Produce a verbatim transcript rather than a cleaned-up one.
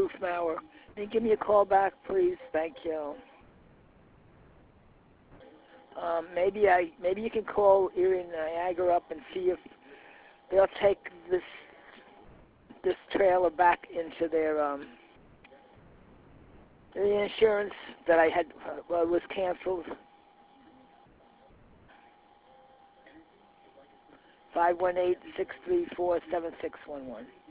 roof mower. Can you give me a call back, please? Thank you. Um, maybe I maybe you can call Erie Niagara up and see if they'll take this this trailer back into their um the insurance that I had uh, well, was canceled. Five one eight six three four seven six one one.